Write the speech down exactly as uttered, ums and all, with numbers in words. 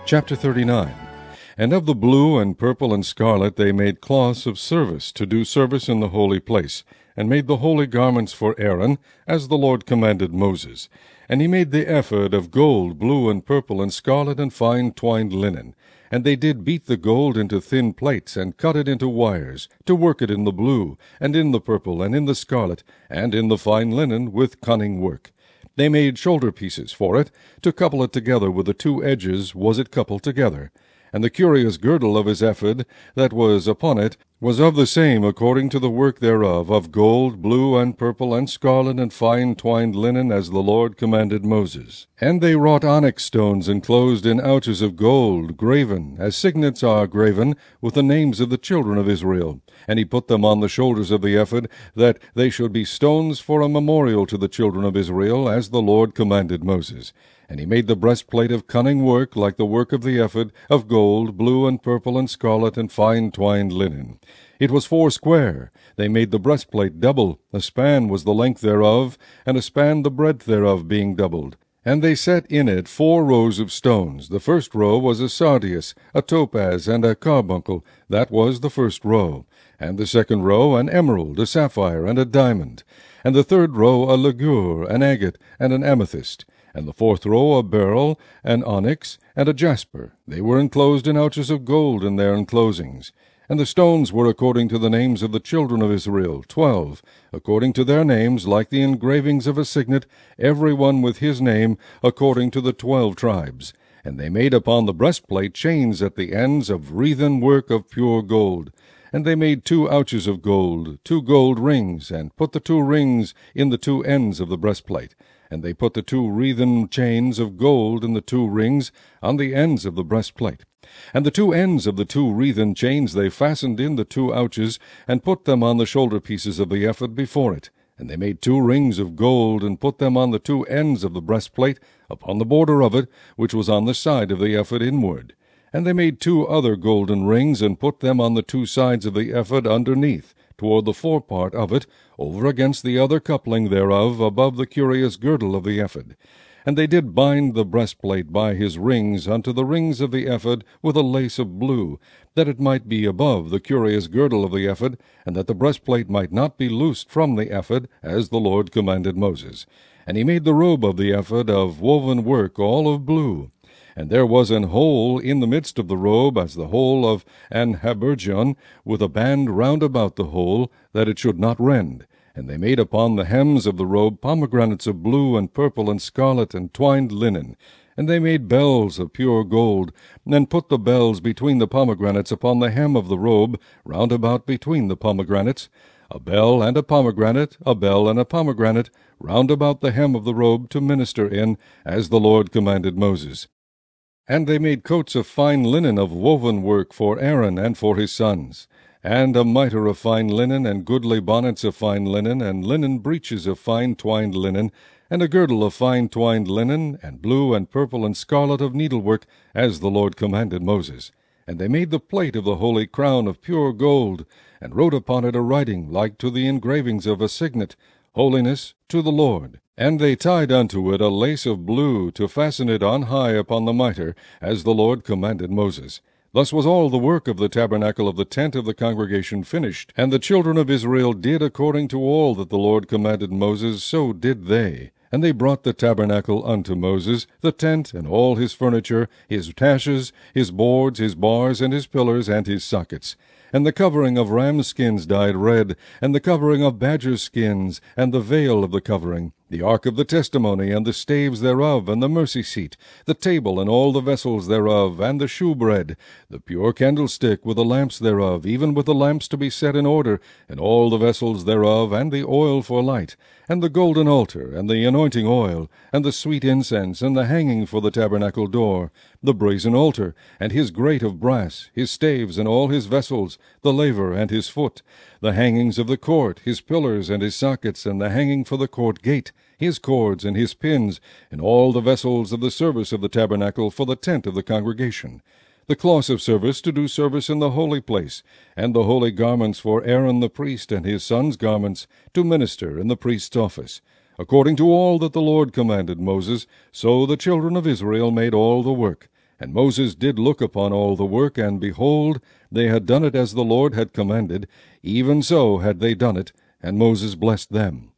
Chapter thirty-nine. And of the blue and purple and scarlet they made cloths of service, to do service in the holy place, and made the holy garments for Aaron, as the Lord commanded Moses. And he made the ephod of gold, blue and purple and scarlet and fine twined linen. And they did beat the gold into thin plates, and cut it into wires, to work it in the blue, and in the purple, and in the scarlet, and in the fine linen, with cunning work. They made shoulder pieces for it, to couple it together with the two edges was it coupled together. And the curious girdle of his ephod that was upon it was of the same according to the work thereof, of gold, blue, and purple, and scarlet, and fine twined linen, as the Lord commanded Moses. And they wrought onyx stones enclosed in ouches of gold, graven, as signets are graven, with the names of the children of Israel. And he put them on the shoulders of the ephod, that they should be stones for a memorial to the children of Israel, as the Lord commanded Moses. And he made the breastplate of cunning work, like the work of the ephod, of gold, blue, and purple, and scarlet, and fine twined linen. It was foursquare. They made the breastplate double. A span was the length thereof, and a span the breadth thereof, being doubled. And they set in it four rows of stones. The first row was a sardius, a topaz, and a carbuncle. That was the first row. And the second row an emerald, a sapphire, and a diamond. And the third row a ligure, an agate, and an amethyst. And the fourth row a beryl, an onyx, and a jasper. They were enclosed in ouches of gold in their enclosings. And the stones were according to the names of the children of Israel, twelve, according to their names, like the engravings of a signet, every one with his name, according to the twelve tribes. And they made upon the breastplate chains at the ends of wreathen work of pure gold. And they made two ouches of gold, two gold rings, and put the two rings in the two ends of the breastplate. And they put the two wreathen chains of gold in the two rings on the ends of the breastplate. And the two ends of the two wreathen chains they fastened in the two ouches, and put them on the shoulder pieces of the ephod before it. And they made two rings of gold, and put them on the two ends of the breastplate, upon the border of it, which was on the side of the ephod inward. And they made two other golden rings, and put them on the two sides of the ephod underneath, toward the forepart of it, over against the other coupling thereof, above the curious girdle of the ephod. And they did bind the breastplate by his rings unto the rings of the ephod with a lace of blue, that it might be above the curious girdle of the ephod, and that the breastplate might not be loosed from the ephod, as the Lord commanded Moses. And he made the robe of the ephod of woven work, all of blue. And there was an hole in the midst of the robe, as the hole of an habergeon, with a band round about the hole, that it should not rend. And they made upon the hems of the robe pomegranates of blue and purple and scarlet and twined linen. And they made bells of pure gold, and put the bells between the pomegranates upon the hem of the robe, round about between the pomegranates. A bell and a pomegranate, a bell and a pomegranate, round about the hem of the robe, to minister in, as the Lord commanded Moses. And they made coats of fine linen of woven work for Aaron and for his sons, and a mitre of fine linen, and goodly bonnets of fine linen, and linen breeches of fine twined linen, and a girdle of fine twined linen, and blue and purple and scarlet of needlework, as the Lord commanded Moses. And they made the plate of the holy crown of pure gold, and wrote upon it a writing like to the engravings of a signet, Holiness to the Lord. And they tied unto it a lace of blue, to fasten it on high upon the mitre, as the Lord commanded Moses. Thus was all the work of the tabernacle of the tent of the congregation finished. And the children of Israel did according to all that the Lord commanded Moses, so did they. And they brought the tabernacle unto Moses, the tent, and all his furniture, his taches, his boards, his bars, and his pillars, and his sockets. And the covering of ram skins dyed red, and the covering of badger skins, and the veil of the covering, the ark of the testimony, and the staves thereof, and the mercy seat, the table, and all the vessels thereof, and the shewbread, the pure candlestick with the lamps thereof, even with the lamps to be set in order, and all the vessels thereof, and the oil for light, and the golden altar, and the anointing oil, and the sweet incense, and the hanging for the tabernacle door, the brazen altar, and his grate of brass, his staves, and all his vessels, the laver and his foot, the hangings of the court, his pillars and his sockets, and the hanging for the court gate, his cords and his pins, and all the vessels of the service of the tabernacle for the tent of the congregation, the cloths of service to do service in the holy place, and the holy garments for Aaron the priest and his sons' garments to minister in the priest's office. According to all that the Lord commanded Moses, so the children of Israel made all the work. And Moses did look upon all the work, and behold, they had done it as the Lord had commanded, even so had they done it, and Moses blessed them.